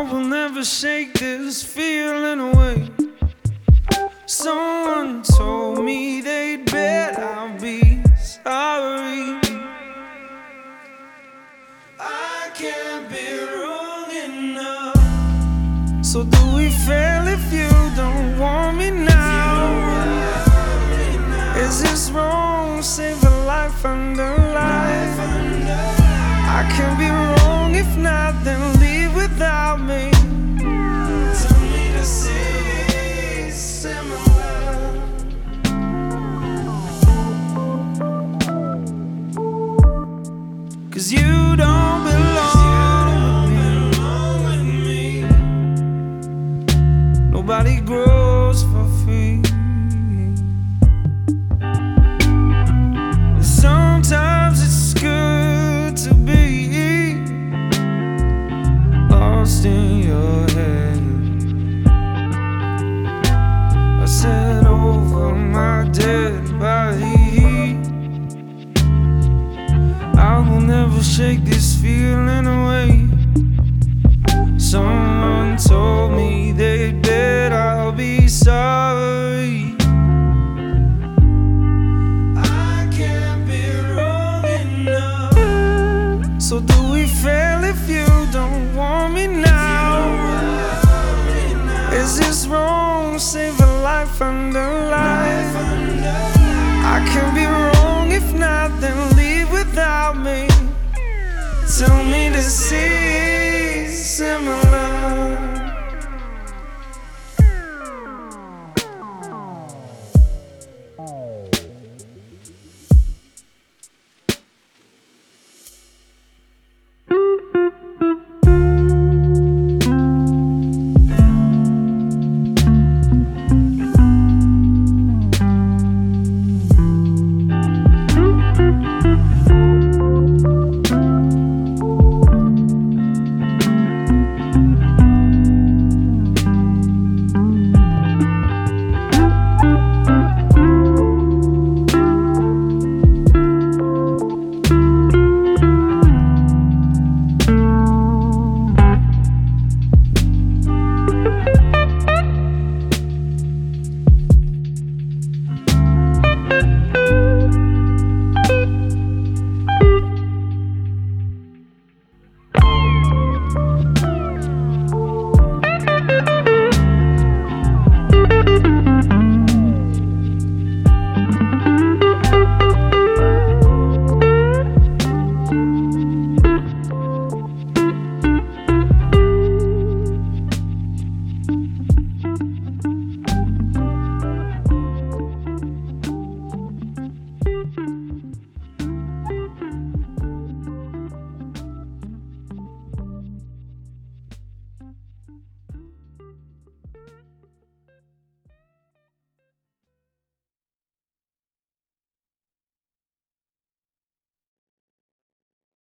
will never shake this feeling away. Someone told me they'd bet I'll be sorry. I can't be wrong enough. So do we fail if you don't want me now? Is this wrong? Save a life under life. I can't be wrong. If not, then leave without me. Tell me to see similar. 'Cause you don't belong with me. Nobody grows for free. Sometimes it's good to be lost in your head. I said over my dead body, I will never shake this feeling away. Someone told me they'd bet I'll be sorry. I can't be wrong enough. So do we fail if you don't want me now? Is this wrong? Save a life under life. I can't be wrong. If not, then leave without me. Tell me to see